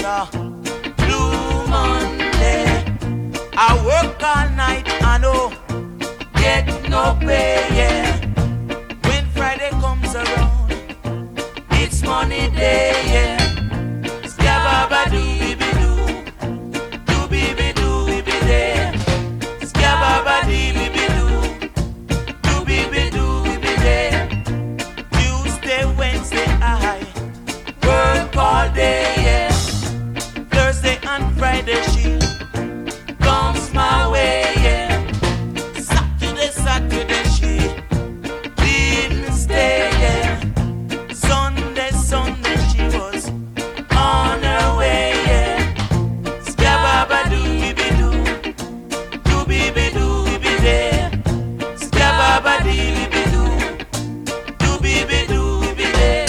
a Blue Monday. I work all night, I know, get no pay, yeah. When Friday comes around, it's money day, yeah. Skababa dooby doo, dooby doo be there. Skababa dooby doo, dooby doo be there. Tuesday, Wednesday, I work all day, yeah. Thursday and Friday, she comes my way, yeah. Saturday, she didn't stay, yeah. Sunday, she was on her way, yeah. Skababa dooby doo, dooby doo be there. Skababa dooby doo, dooby doo be there.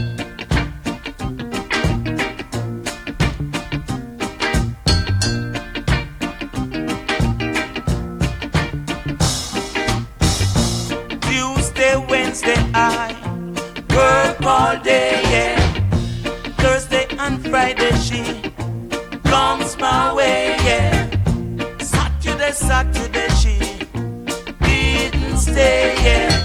Tuesday, Wednesday, I work all day, yeah. Thursday and Friday, she comes my way, yeah. Saturday, she didn't stay, yeah.